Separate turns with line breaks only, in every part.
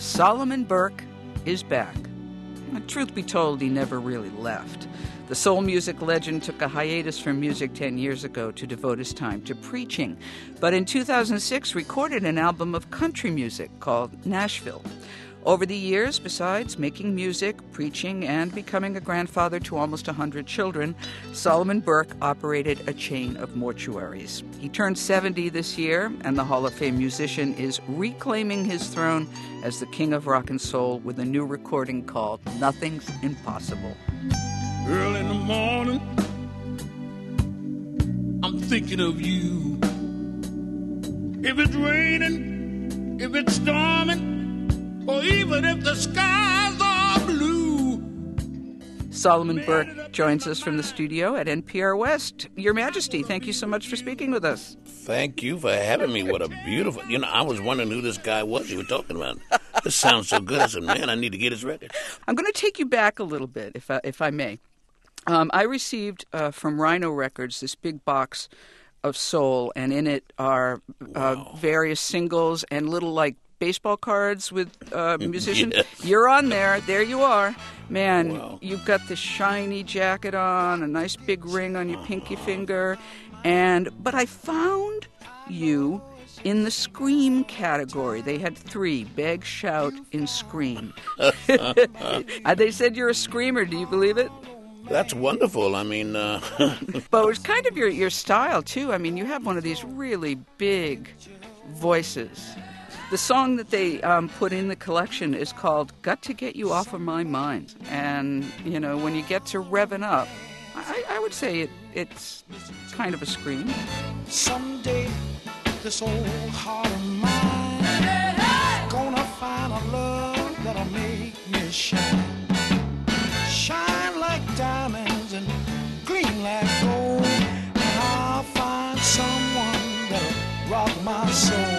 Solomon Burke is back. Truth be told, he never really left. The soul music legend took a hiatus from music 10 years ago to devote his time to preaching, but in 2006 recorded an album of country music called Nashville. Over the years, besides making music, preaching, and becoming a grandfather to almost 100 children, Solomon Burke operated a chain of mortuaries. He turned 70 this year, and the Hall of Fame musician is reclaiming his throne as the king of rock and soul with a new recording called Nothing's Impossible.
Early in the morning, I'm thinking of you. If it's raining, if it's storming, or even if the skies are blue.
Solomon Burke joins us from the studio at NPR West. Your Majesty, thank you so much for speaking with us.
Thank you for having me. What a beautiful... I was wondering who this guy was you were talking about. This sounds so good. I said, man, I need to get his record.
I'm going to take you back a little bit, if I may. I received from Rhino Records this big box of soul, and in it are various singles and little, baseball cards with musicians.
Yes.
You're on there. There you are. Man,
Wow.
You've got this shiny jacket on, a nice big ring on your pinky finger. But I found you in the Scream category. They had 3, beg, shout, and scream. They said you're a screamer. Do you believe it?
That's wonderful. I mean...
But it was kind of your style, too. I mean, you have one of these really big voices. The song that they put in the collection is called Got to Get You Off of My Mind. And, when you get to revving up, I would say it's kind of a scream.
Someday, this old heart of mine gonna find a love that'll make me shine. Shine like diamonds and gleam like gold. And I'll find someone that'll rock my soul.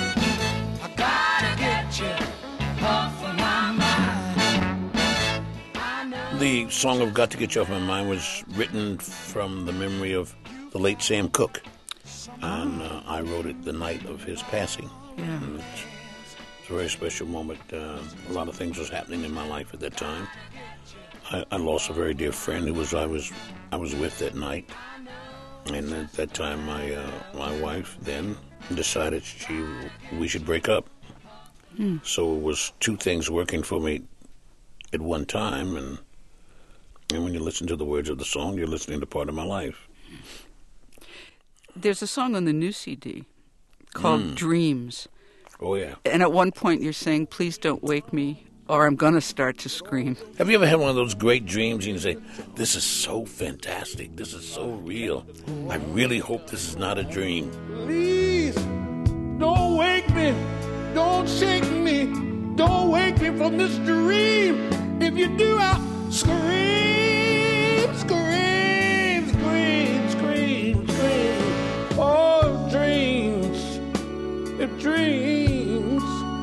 The song of Got to Get You Off My Mind was written from the memory of the late Sam Cooke. And I wrote it the night of his passing.
Yeah.
And it's a very special moment. A lot of things was happening in my life at that time. I lost a very dear friend who I was with that night. And at that time, my wife then decided we should break up. So it was 2 things working for me at one time, and when you listen to the words of the song, you're listening to part of my life.
There's a song on the new CD called Dreams.
Oh, yeah.
And at one point you're saying, please don't wake me or I'm going to start to scream.
Have you ever had one of those great dreams and you say, this is so fantastic, this is so real, I really hope this is not a dream?
Please, don't wake me, don't shake me, don't wake me from this dream. If you do, I'll scream, scream, scream, scream, scream. Oh, dreams, if dreams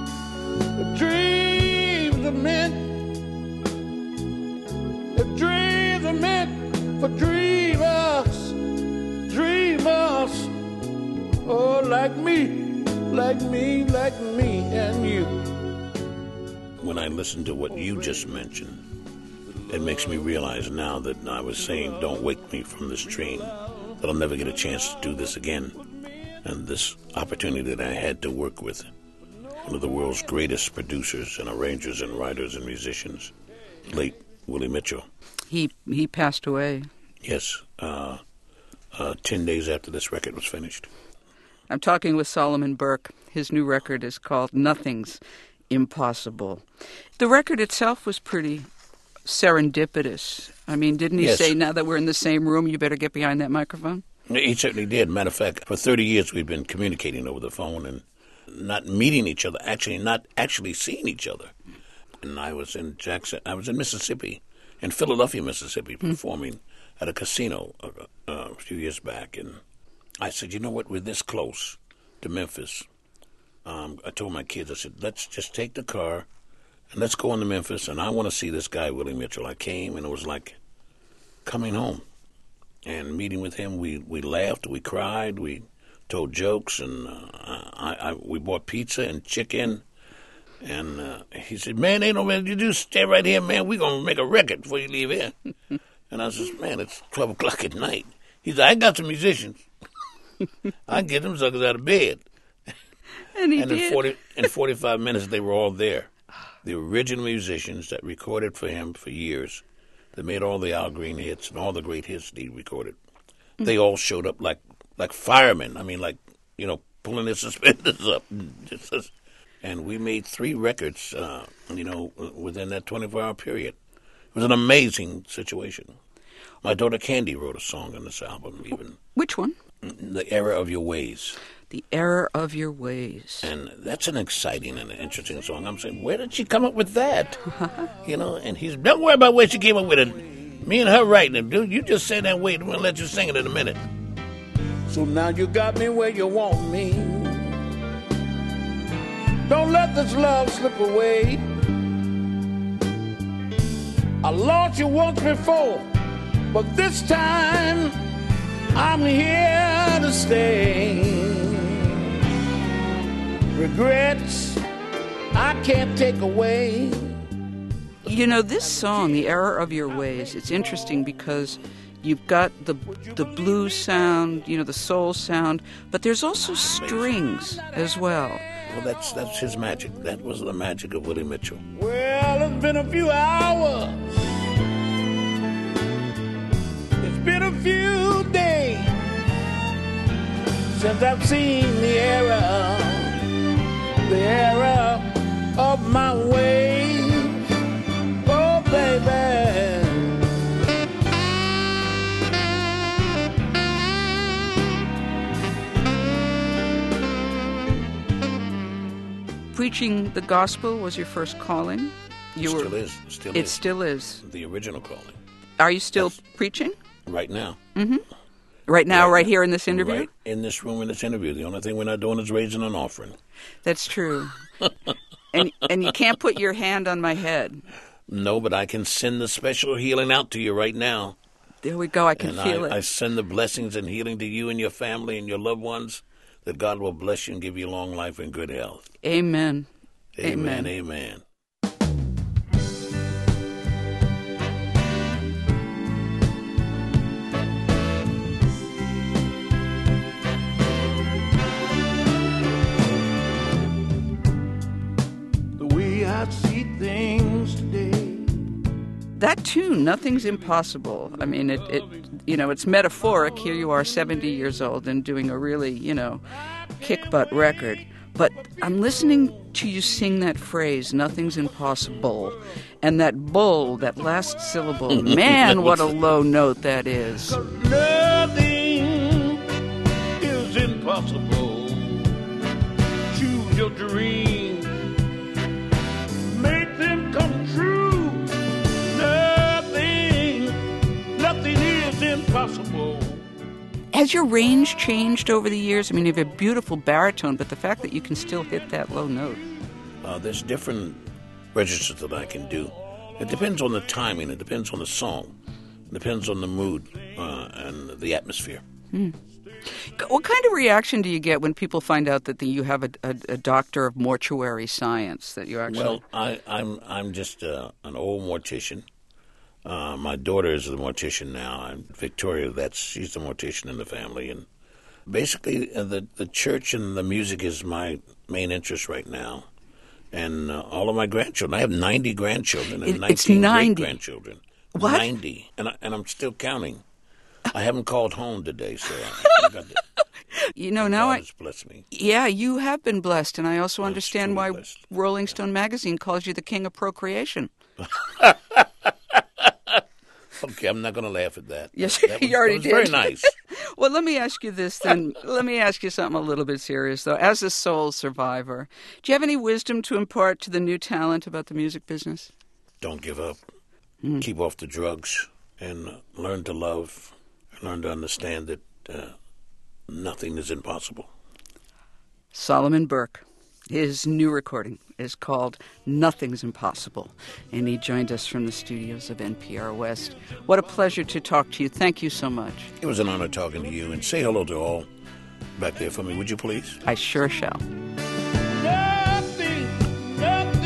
are meant, if dreams are meant for dreamers, oh, like me, and you.
When I listen to what you just mentioned, it makes me realize now that I was saying, don't wake me from this dream, that I'll never get a chance to do this again. And this opportunity that I had to work with one of the world's greatest producers and arrangers and writers and musicians, late Willie Mitchell.
He passed away.
Yes, 10 days after this record was finished.
I'm talking with Solomon Burke. His new record is called Nothing's Impossible. The record itself was pretty serendipitous. I mean, didn't he say, now that we're in the same room, you better get behind that microphone?
He certainly did. Matter of fact, for 30 years we've been communicating over the phone and not meeting each other, not actually seeing each other. And I was in Mississippi, in Philadelphia, Mississippi, performing at a casino a few years back. And I said, you know what, we're this close to Memphis. I told my kids, I said, let's just take the car and let's go on to Memphis. And I want to see this guy, Willie Mitchell. I came, and it was like coming home. And meeting with him, we laughed, we cried, we told jokes, and we bought pizza and chicken, And he said, man, ain't no man, you just stay right here, man. We're going to make a record before you leave here. And I says, man, it's 12 o'clock at night. He said, I got some musicians. I get them suckers out of bed.
And he did.
In 45 minutes, they were all there. The original musicians that recorded for him for years, that made all the Al Green hits and all the great hits that he recorded, they all showed up like firemen. I mean, like, you know, pulling their suspenders up. And we made 3 records, within that 24-hour period. It was an amazing situation. My daughter Candy wrote a song on this album, even.
Which one?
The Error of Your Ways.
The Error of Your Ways.
And that's an exciting and an interesting song. I'm saying, where did she come up with that? And he's, don't worry about where she came up with it. Me and her writing it. Dude, you just say that, wait, we'll let you sing it in a minute. So now you got me where you want me. Don't let this love slip away. I lost you once before, but this time I'm here to stay. Regrets I can't take away.
You know, this song, The Error of Your Ways, it's interesting because you've got the blues sound, you know, the soul sound, but there's also strings as well.
Well, that's his magic. That was the magic of Willie Mitchell.
Well, it's been a few hours. It's been a few days since I've seen the error of my ways. Oh, baby.
Preaching the gospel was your first calling?
It
still is.
The original calling.
Are you still preaching?
Right now.
Mm-hmm. Right now, right here in this interview?
Right in this room in this interview. The only thing we're not doing is raising an offering.
That's true. and you can't put your hand on my head.
No, but I can send the special healing out to you right now.
There we go. I can feel it.
I send the blessings and healing to you and your family and your loved ones, that God will bless you and give you long life and good health.
Amen.
Amen. Amen.
The way I see things today.
That tune, Nothing's Impossible. I mean, it's metaphoric. Here you are, 70 years old, and doing a really, kick-butt record. But I'm listening to you sing that phrase, nothing's impossible. And that bull, that last syllable, man, what a low note that is.
Nothing is impossible. Choose your dreams. Make them come true. Nothing is impossible.
Has your range changed over the years? I mean, you have a beautiful baritone, but the fact that you can still hit that low note.
There's different registers that I can do. It depends on the timing. It depends on the song. It depends on the mood and the atmosphere.
What kind of reaction do you get when people find out that you have a doctor of mortuary science? That you actually...
Well, I'm just an old mortician. My daughter is the mortician now, and Victoria, she's the mortician in the family. And basically, the church and the music is my main interest right now. And all of my grandchildren. I have 90 grandchildren and 19 great-grandchildren.
What?
90. And I'm still counting. I haven't called home today, so I got to...
now
God has blessed me.
Yeah, you have been blessed, and I also
I'm
understand why
blessed.
Rolling Stone magazine calls you the king of procreation.
Okay, I'm not going to laugh at that.
Yes,
that
you already
was
did.
Very nice.
Well, let me ask you this then. Let me ask you something a little bit serious, though. As a soul survivor, do you have any wisdom to impart to the new talent about the music business?
Don't give up. Keep off the drugs and learn to love and learn to understand that nothing is impossible.
Solomon Burke. His new recording is called Nothing's Impossible, and he joined us from the studios of NPR West. What a pleasure to talk to you. Thank you so much.
It was an honor talking to you, and say hello to all back there for me, would you please?
I sure shall.
Nothing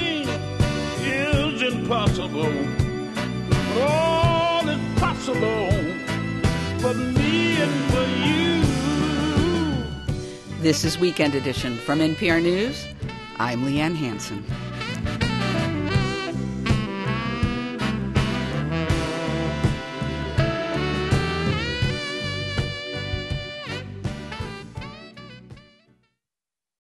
This is Weekend Edition from NPR News. I'm Leanne Hansen.